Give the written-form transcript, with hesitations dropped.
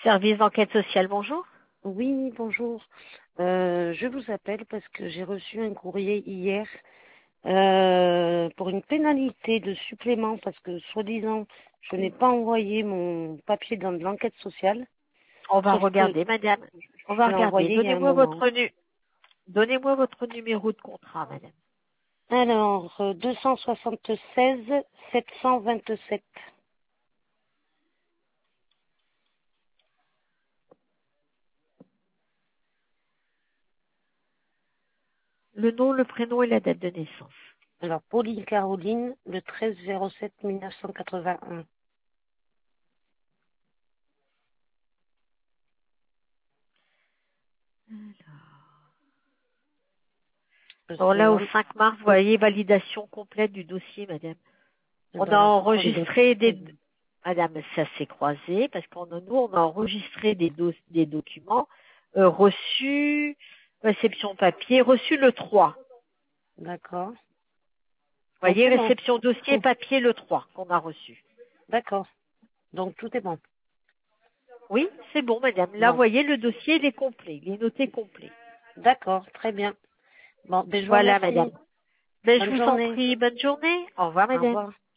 Service d'enquête sociale, bonjour. Oui, bonjour. Je vous appelle parce que j'ai reçu un courrier hier pour une pénalité de supplément parce que, soi-disant, je n'ai pas envoyé mon papier dans de l'enquête sociale. On va Sauf que regarder, madame. On va je l'ai regarder. envoyé il y a un moment. Donnez-moi votre numéro de contrat, madame. Alors, 276 727. Le nom, le prénom et la date de naissance. Alors, Pauline Caroline, le 13 07 1981. Je Alors là, au demande 5 mars, vous voyez, validation complète du dossier, madame. On a alors, attendez. enregistré madame, ça s'est croisé, parce on a enregistré des documents, reçus, réception papier, reçu le 3. D'accord. Vous Donc, voyez, c'est bon. réception dossier papier le 3 qu'on a reçu. D'accord. Donc, tout est bon. Oui, c'est bon, madame. Là, vous Bon. voyez, le dossier, il est complet. Il est noté complet. D'accord, très bien. Bon, ben, je vous Voilà, madame. remercie. Ben, je Bonne vous en journée. prie. Bonne journée. Au revoir, Au madame. revoir.